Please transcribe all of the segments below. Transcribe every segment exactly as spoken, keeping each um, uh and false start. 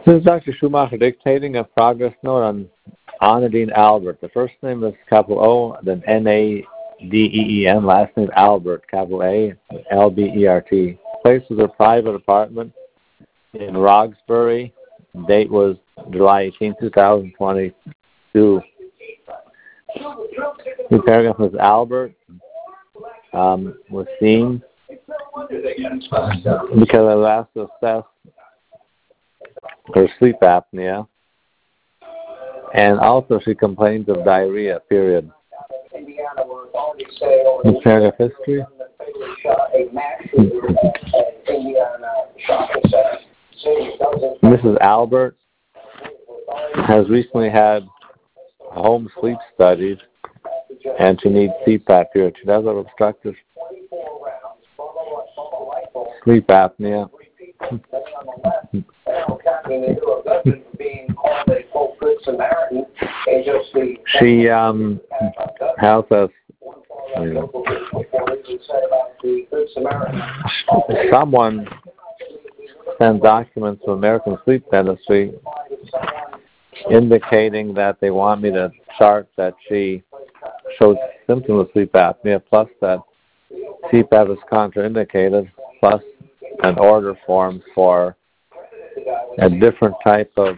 This is Doctor Schumacher dictating a progress note on Anadine Albert. The first name is capital O, then N A D E E N, last name Albert, capital A, L B E R T. Place was a private apartment in Roxbury. Date was July eighteenth, two thousand twenty-two. The paragraph was Albert um, was seen because I last assessed her sleep apnea, and also she complains of diarrhea, period. The paragraph history. Missus Albert has recently had home sleep studies, and she needs C PAP, period. She does have obstructive sleep apnea. She um, has a someone sent documents to American Sleep Dentistry indicating that they want me to chart that she shows symptoms of sleep apnea, plus that C PAP is contraindicated, plus an order form for a different type of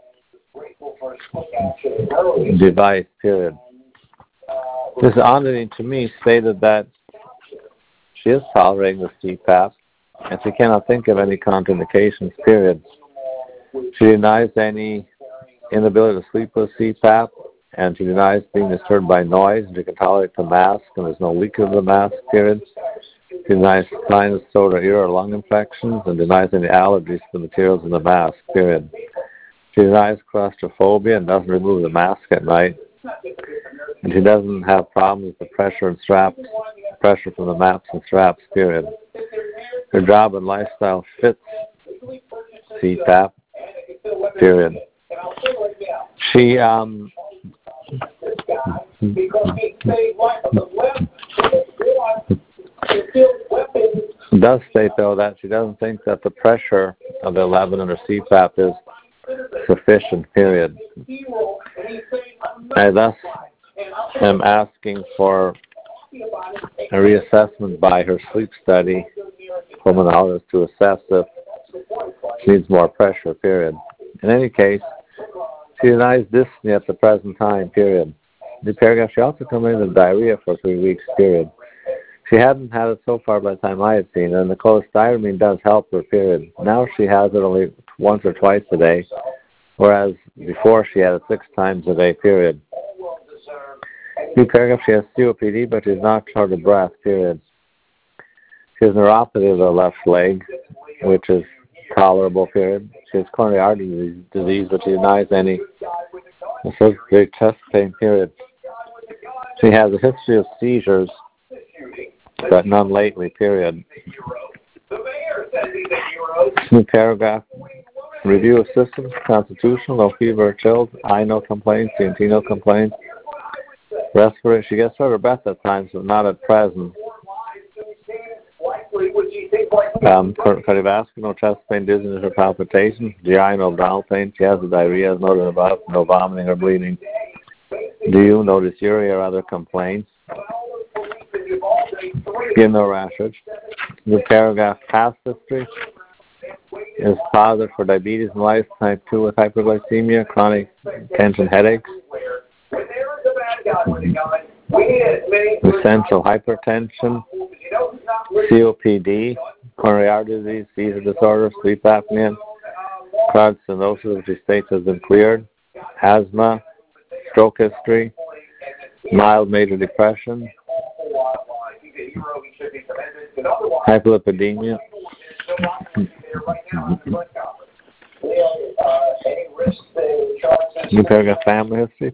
device, period. This Anadine to me stated that she is tolerating the C PAP and she cannot think of any contraindications, period. She denies any inability to sleep with C PAP, and she denies being disturbed by noise, and she can tolerate the mask, and there's no leak of the mask, period. She denies sinus, throat, or ear or lung infections, and denies any allergies to the materials in the mask, period. She denies claustrophobia and doesn't remove the mask at night. And she doesn't have problems with the pressure and straps, pressure from the maps and straps, period. Her job and lifestyle fits C PAP, period. She um, does state, though, that she doesn't think that the pressure of the eleven under C PAP is sufficient, period. I thus am asking for a reassessment by her sleep study pulmonologist to assess if she needs more pressure, period. In any case, she denies dyspnea at the present time, period. The paragraph, she also complained of diarrhea for three weeks, period. She hadn't had it so far by the time I had seen her, and the cholestyramine does help her, period. Now she has it only once or twice a day, whereas before she had it six times a day, period. New paragraph, she has C O P D, but she's not short of breath, period. She has neuropathy of the left leg, which is tolerable, period. She has coronary artery disease, but she denies any associated chest pain, period. She has a history of seizures, but none lately, period. New paragraph. Review of systems, constitutional, no fever or chills, eye no complaints, C N T no complaints. Respiratory, she gets short of breath at times, but not at present. Um, cardiovascular, no chest pain, dizziness, or palpitation. G I, no abdominal pain. She has the diarrhea, as noted above, no vomiting or bleeding. Do you no dysuria or other complaints? Skin, no rashes. The paragraph, past history is positive for diabetes mellitus type two with hyperglycemia, chronic tension headaches, essential hypertension, C O P D, coronary artery disease, seizure disorder, sleep apnea, cloud stenosis, which she states has been cleared, asthma, stroke history, mild major depression, hyperlipidemia. New paragraph, family history.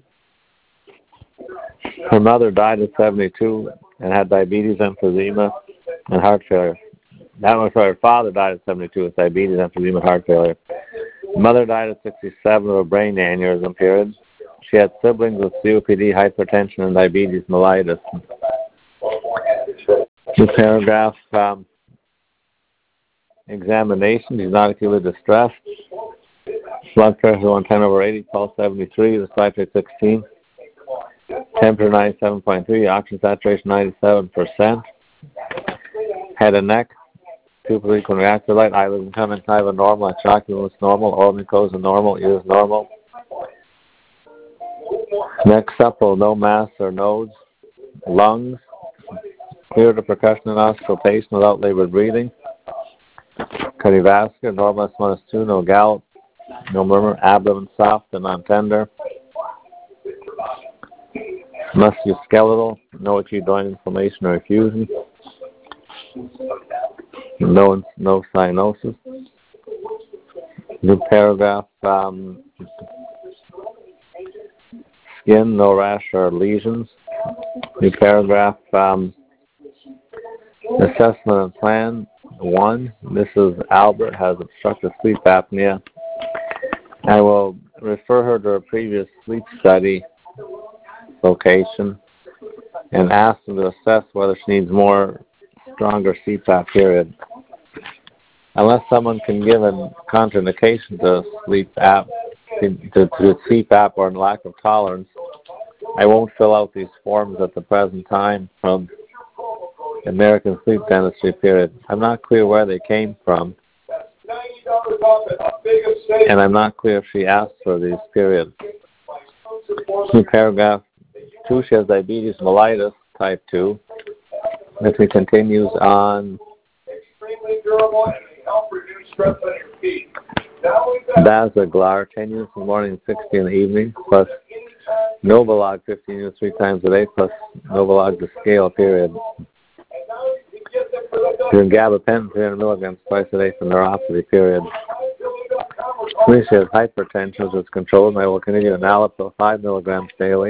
Her mother died at seventy-two and had diabetes, emphysema, and heart failure. That was her father died at seventy-two with diabetes, emphysema, and heart failure. Mother died at sixty-seven of a brain aneurysm, period. She had siblings with C O P D, hypertension, and diabetes mellitus. New paragraph, um, examination. She's not acutely distressed. Blood pressure one ten over eighty, pulse seventy-three, the slight rate sixteen. Temperature ninety-seven point three, oxygen saturation ninety-seven percent. Head and neck, pupil equal reactor light, eyelids and conjunctiva normal, ocular normal, oral mucosa normal, ears normal. Neck supple, no mass or nodes. Lungs, clear to percussion and auscultation without labored breathing. Cardiovascular, normal S one S two, no gout, no murmur, abdomen soft and non-tender. Musculoskeletal, no acute joint inflammation or effusion. No, no cyanosis. New paragraph, um, skin, no rash or lesions. New paragraph, um, assessment and plan. One, Missus Albert has obstructive sleep apnea. I will refer her to her previous sleep study location and ask them to assess whether she needs more stronger C PAP, period. Unless someone can give a contraindication to sleep app, to, to, to C PAP or lack of tolerance, I won't fill out these forms at the present time from American Sleep Dentistry, period. I'm not clear where they came from, and I'm not clear if she asked for these, period. In paragraph two, she has diabetes mellitus type two. If he continues on Basaglar, ten units in the morning and sixty in the evening, plus Novolog, fifteen units three times a day, plus Novolog to scale, period. Doing gabapentin, three hundred milligrams twice a day for neuropathy, period. She has hypertension, which is controlled, and I will continue enalapril, five milligrams daily,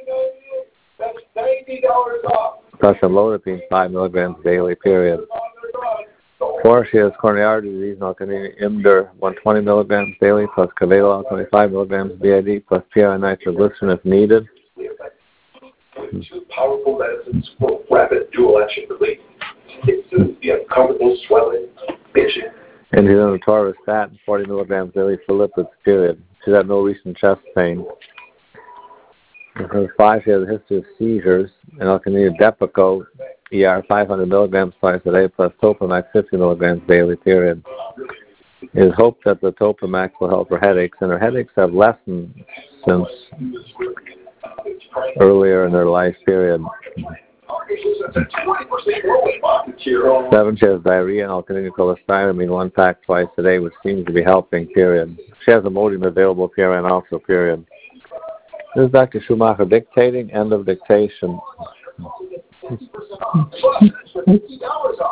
plus amlodipine, five milligrams daily, period. Four, she has coronary artery disease, and I'll continue Imdur, one hundred twenty milligrams daily, plus Cavalol, twenty-five milligrams B I D, plus P R nitroglycerin if needed. Two powerful medicines for rapid dual action relief. It soothes the uncomfortable swelling, itching. And she's on atorvastatin, forty milligrams daily for lipids, period. She's had no recent chest pain. And for five, she has a history of seizures, and I'll continue Depakote, E R, five hundred milligrams twice a day, plus Topamax, fifty milligrams daily, period. It is hoped that the Topamax will help her headaches, and her headaches have lessened since earlier in her life, period. Seven, she has diarrhea, and I'll continue cholestyramine, one pack twice a day, which seems to be helping, period. She has Imodium available, P R N also, period. This is Doctor Schumacher dictating, end of dictation.